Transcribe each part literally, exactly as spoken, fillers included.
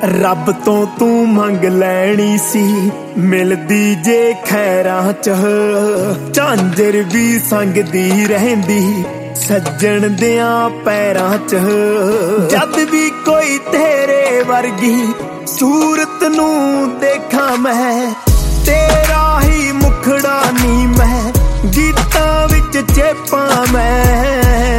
ਰੱਬ ਤੋਂ ਤੂੰ ਮੰਗ ਲੈਣੀ ਸੀ, ਮਿਲਦੀ ਜੇ ਖੈਰਾਂ ਚ ਝਾਂਜਰ ਵੀ ਸੰਗਦੀ ਰਹਿੰਦੀ ਸੱਜਣ ਦਿਆਂ ਪੈਰਾਂ ਚ। ਜਦ ਵੀ ਕੋਈ ਤੇਰੇ ਵਰਗੀ ਸੂਰਤ ਨੂੰ ਦੇਖਾਂ ਮੈਂ, ਤੇਰਾ ਹੀ ਮੁਖੜਾ ਨੀ ਮੈਂ ਗੀਤਾਂ ਵਿੱਚ ਚੇਪਾਂ ਮੈਂ।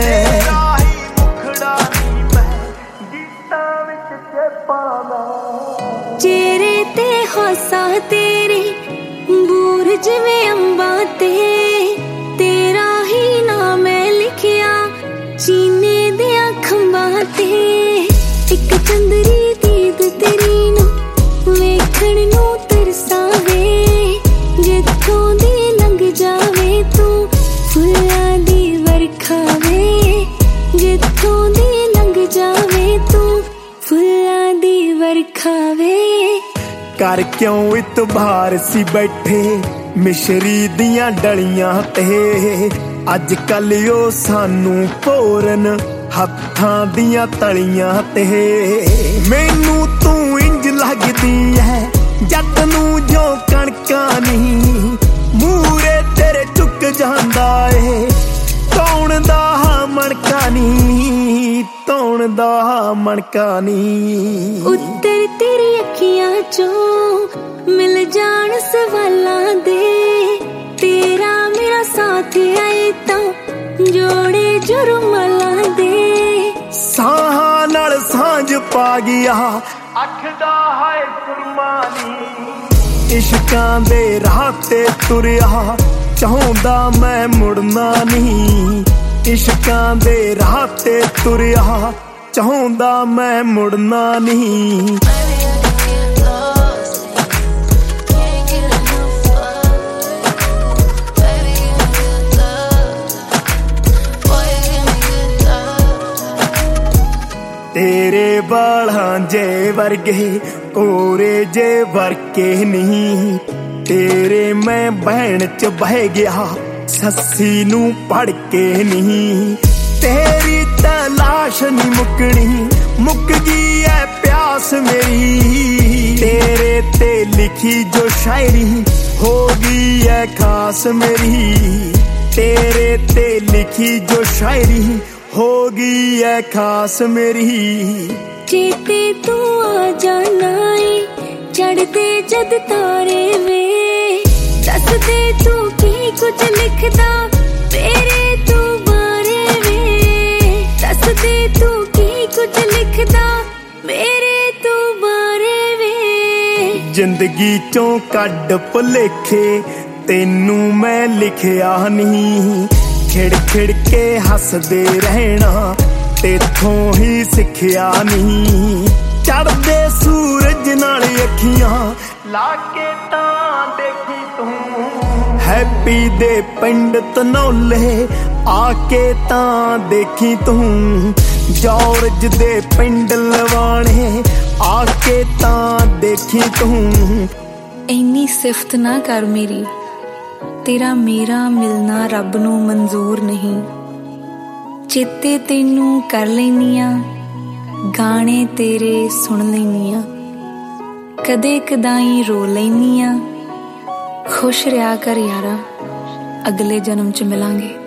ਚਿਹਰੇ ਤੇ ਹਾਸਾ ਤੇਰੇ ਬੂਰ ਜਿਵੇਂ ਅੰਬਾਂ ਤੇ, ਤੇਰਾ ਹੀ ਨਾਮ ਮੈਂ ਲਿਖਿਆ ਸੀਨੇ ਦੀਆਂ ਖੰਭਾਂ ਤੇ। ਇੱਕ ਚੰਦਰੀ ਦੀਦ ਤੇਰੀ ਨੂੰ ਵੇਖਣ ਨੂੰ ਤਰਸਾਵੇ, ਜਿੱਥੋਂ ਦੀ ਲੰਘ ਜਾਵੇ ਤੂੰ ਫੁੱਲਾਂ ਦੀ ਵਰਖਾ ਵੇ, ਜਿੱਥੋਂ ਦੀ ਲੰਘ ਜਾਵੇ ਤੂੰ ਫੁੱਲਾਂ ਦੀ ਵਰਖਾ ਵੇ। ਕਰ ਕਿਉਂ ਇਤਬਾਰ ਸੀ ਬੈਠੇ ਮਿਸ਼ਰੀ ਦੀਆਂ ਡਲੀਆਂ ਤੇ, ਅੱਜ ਕੱਲ ਉਹ ਸਾਨੂੰ ਭੋਰਨ ਹੱਥਾਂ ਦੀਆਂ ਤਲੀਆਂ ਤੇ। ਮੈਨੂੰ ਤੂੰ ਇੰਜ ਲੱਗਦੀ ਐ ਜੱਟ ਨੂੰ ਜੋ ਕਣਕਾਂ ਨੀ, ਮੂਰੇ ਤੇਰੇ ਝੁਕ ਜਾਂਦਾ ਏ ਧੌਣ ਦਾ ਮਣਕਾ ਨੀ, ਧੌਣ ਦਾ ਮਣਕਾ ਨੀ। ਉੱਤਰ ਤੇਰੀ ਅੱਖੀਆਂ ਚੋਂ ਮਿਲ ਜਾਣ ਸਵਾਲਾਂ ਦੇ, ਤੇਰਾ ਮੇਰਾ ਸਾਥ ਆਏ ਤਾਂ ਜੋੜੇ ਜੁਰਮਾਲਾਂ ਦੇ। ਸਾਹਾਂ ਨਾਲ ਸਾਂਝ ਪਾ ਗਿਆ ਅੱਖ ਦਾ ਹਾਏ ਕੁਰਬਾਨੀ, ਇਸ਼ਕਾਂ ਦੇ ਰਾਹ ਤੇ ਤੁਰਿਆ ਚਾਹੁੰਦਾ ਮੈਂ ਮੁੜਨਾ ਨਹੀਂ, ਇਸ਼ਕਾਂ ਦੇ ਰਾਹ ਤੇ ਤੁਰਿਆ ਚਾਹੁੰਦਾ ਮੈਂ ਮੁੜਨਾ ਨਹੀਂ। ਤੇਰੇ ਬਾਲਾਂ ਜੇ ਵਰਗੇ ਕੋਰੇ ਜੇ ਵਰਕੇ ਨਹੀਂ, ਤੇਰੇ ਮੈਂ ਬਹਿਣ ਚ ਬਹਿ ਗਿਆ ਸੱਸੀ ਨੂੰ ਪੜ ਕੇ ਨਹੀਂ। ਤੇਰੀ ਤਲਾਸ਼ ਨੀ ਮੁੱਕਣੀ ਮੁੱਕ ਗਈ ਐ ਪਿਆਸ ਮੇਰੀ, ਤੇਰੇ ਤੇ ਲਿਖੀ ਜੋ ਸ਼ਾਇਰੀ ਹੋ ਗਈ ਐ ਖਾਸ ਮੇਰੀ, ਤੇਰੇ ਤੇ ਲਿਖੀ ਜੋ ਸ਼ਾਇਰੀ ਹੋ ਗਈ ਐ ਖਾਸ ਮੇਰੀ। ਚੇਤੇ ਤੂੰ ਆ ਜਾਣਾ ਏ ਚੜਦੇ ਜਦ ਤਾਰੇ ਵੇ, ਦੱਸਦੇ ਤੂੰ ਕੀ ਕੁਝ ਲਿਖਦਾ ਤੇਰੇ ਤੂੰ ਬਾਰੇ ਵੇ, ਦੱਸਦੇ ਤੂੰ ਕੀ ਕੁਝ ਲਿਖਦਾ ਮੇਰੇ ਤੂੰ ਬਾਰੇ ਵੇ। ਜ਼ਿੰਦਗੀ ਚੋਂ ਕੱਢ ਭੁਲੇਖੇ ਤੈਨੂੰ ਮੈਂ ਲਿਖਿਆ ਨਹੀਂ, ਖਿੜ ਖਿੜ ਕੇ ਹੱਸਦੇ ਰਹਿਣਾ ਤੇਥੋਂ ਹੀ ਸਿੱਖਿਆ ਨਹੀਂ। ਚੜਦੇ ਸੂਰਜ ਨਾਲ ਅੱਖੀਆਂ ਲਾ ਕੇ ਤਾਂ ਦੇਖੀ ਤੂੰ, ਹੈਪੀ ਦੇ ਪਿੰਡ ਧਨੌਲੇ ਆ ਕੇ ਤਾਂ ਦੇਖੀ ਤੂੰ, ਜੌਰਜ ਦੇ ਪਿੰਡ ਲਵਾਣੇ ਆ ਕੇ ਤਾਂ ਦੇਖੀ ਤੂੰ। ਇੰਨੀ ਸਿਫਤ ਨਾ ਕਰ ਮੇਰੀ, ਤੇਰਾ ਮੇਰਾ ਮਿਲਣਾ ਰੱਬ ਨੂੰ ਮਨਜ਼ੂਰ ਨਹੀਂ। ਚੇਤੇ ਤੈਨੂੰ ਕਰ ਲੈਨੀ ਆ, ਗਾਣੇ ਤੇਰੇ ਸੁਣ ਲੈਨੀ ਆ, ਕਦੇ ਕਦਾਈ ਰੋ ਲੈਨੀ ਆ। ਖੁਸ਼ ਰਿਹਾ ਕਰ ਯਾਰਾ, ਅਗਲੇ ਜਨਮ ਚ ਮਿਲਾਂਗੇ।